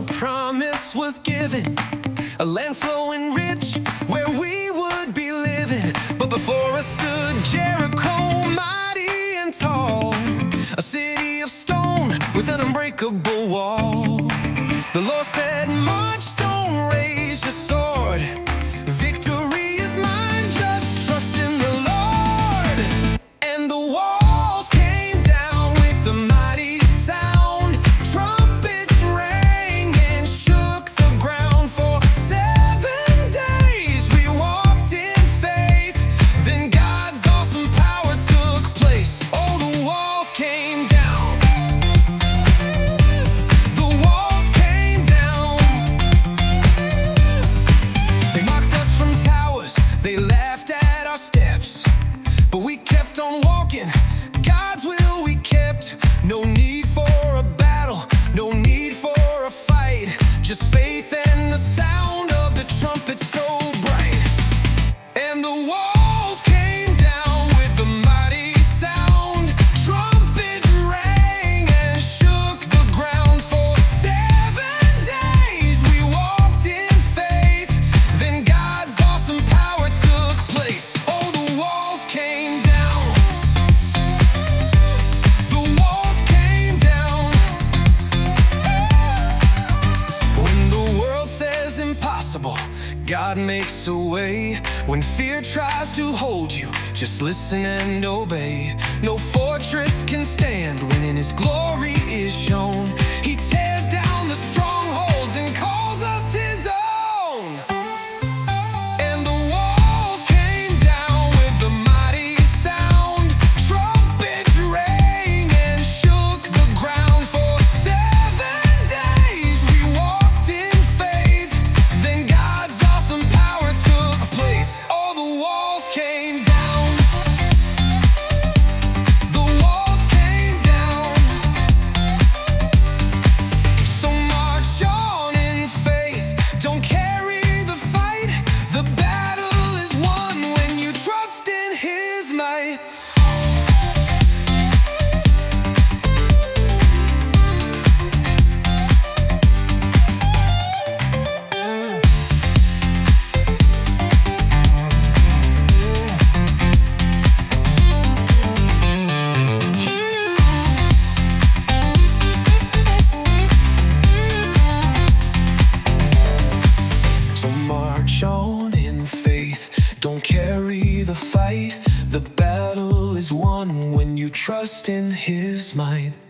promise was given, a land flowing rich where we would be living. But before us stood Jericho, mighty and tall, a city of stone with an unbreakable wall. The Lord said, march, don't raise your sword. Victory is mine, just trust in the Lord. And the walls came down with a mighty sound. Trumpets rang and shook the ground. For 7 days we walked in faith. Then God's awesome power took place. Oh, the walls came down. They laughed at our steps, but we kept on walking. God's will we kept. No need for a battle, no need for a fight. Just faith and the sound of the trumpet so bright. And the walls came down with a mighty sound. Trumpets rang and shook the ground. For 7 days we walked in faith. Then God's awesome power took place. Oh, the walls came down. The walls came down. When the world says impossible, God makes a way. When fear tries to hold you, just listen and obey. No fortress can stand when in His glory is shown. He tears down the strongholds and calls us His own. And the walls came down with a mighty sound. Trumpets rang and shook the ground. For 7 days we walked in faith. Then God's awesome power took place. Oh, the walls came down. The walls came down. So march on in faith. Don't carry the fight. The battle is won when you trust in His might. So march on in faith. Don't carry the fight. The battle is won when you trust in His might.